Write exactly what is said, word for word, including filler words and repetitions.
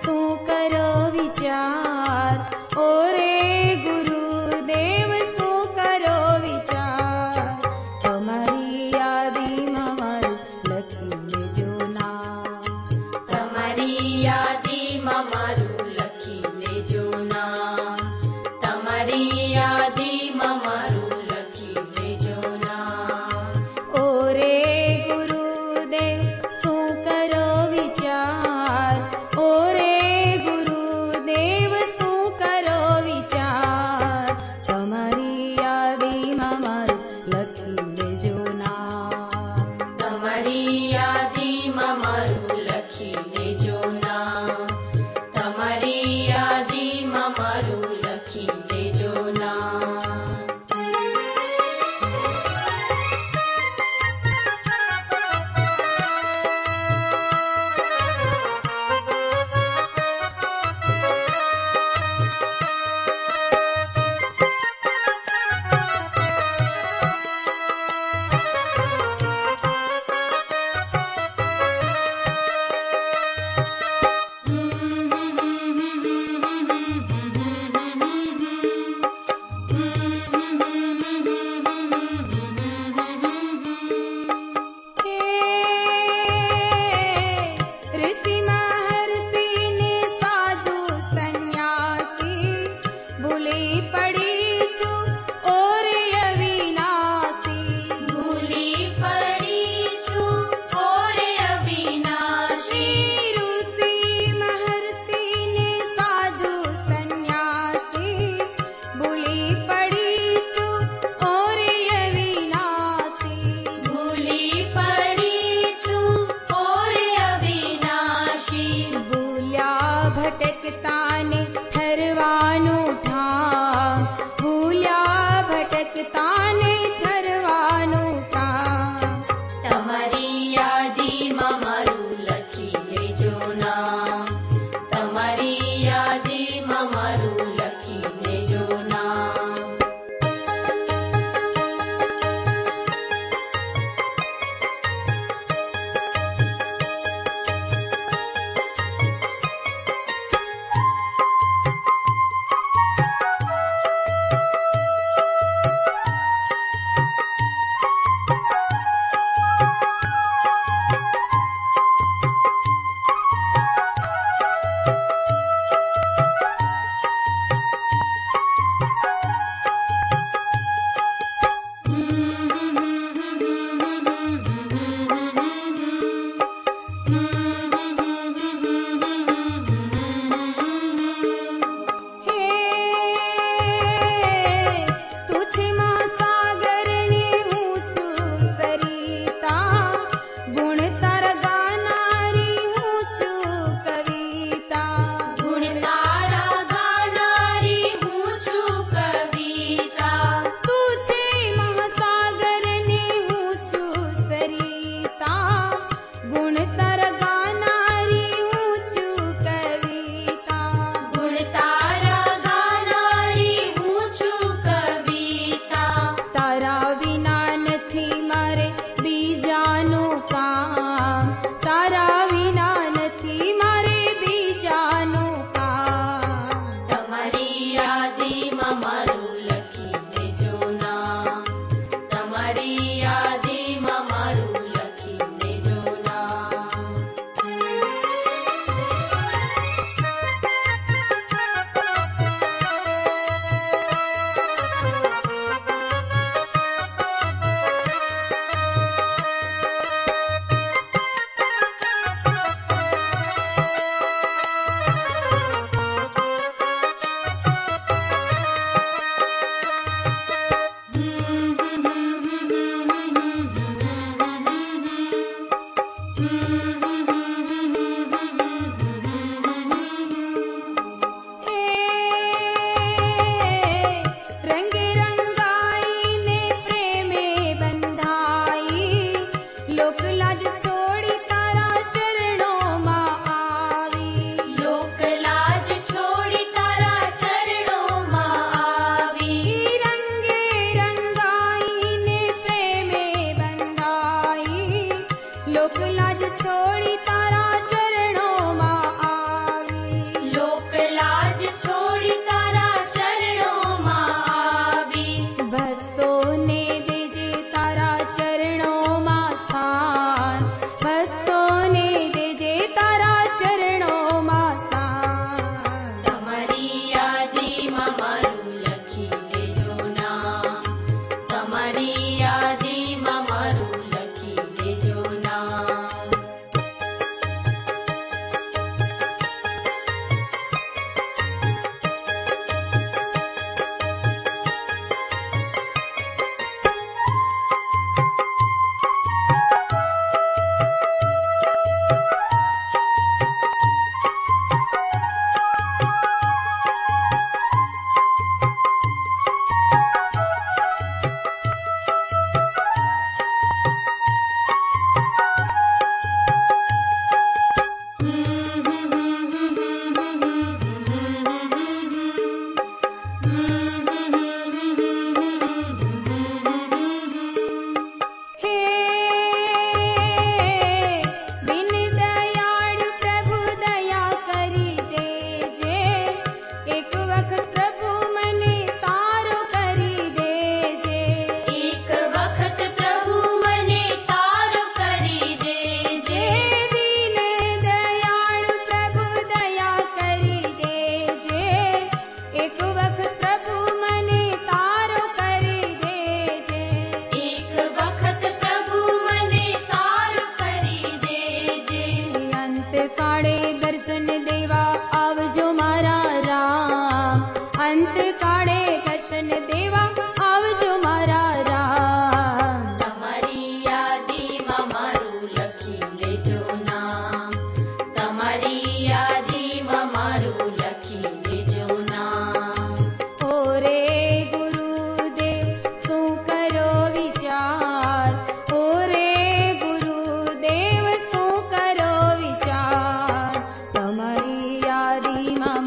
શું કરો વિચાર, ઓ રે ગુરુદેવ શું કરો વિચાર. તમારી યાદીમાં મારું લખી લેજો નામ, તમારી યાદીમાં મારું લખી લેજો નામ, તમારી યાદીમાં મારું લખી લેજો નામ. ઓ રે ગુરુદેવ શું કરો વિચાર, ઓ રે ગુરુદેવ શું કરો વિચાર. તમારી યાદીમાં મારું લખી લેજો નામ, તમારી યાદીમાં મારું લખી લેજો નામ, તમારી યાદીમાં મારું લખી લેજો નામ. ऋषि महर्षि ने साधु सन्यासी भूली पड़ी छू और अविनाशी. भूली पड़ी छू और अविनाशी. ऋषि महर्षि ने साधु सन्यासी भूली पड़ी छू और अविनाशी. भूली पड़ी छू और अविनाशी. भूल्या भटकता ने ठरવાનું ઠામ, ભૂલ્યા ભટકતા ને ઠરવાનું ઠામ. તમારી યાદીમાં મારું લખી લેજો નામ, તમારી યાદીમાં મારું લખી લેજો નામ. दर्शन देवा आवजो मारा राम, अंतकाळे दर्शन देवा आवजो मारा राम। તમારી યાદીમાં મારું લખી લેજો નામ, તમારી યાદીમાં મારું લખી લેજો નામ। ઓરે ગુરુદેવ શું કરો વિચાર, ઓરે ગુરુદેવ શું કરો વિચાર, તમારી યાદીમાં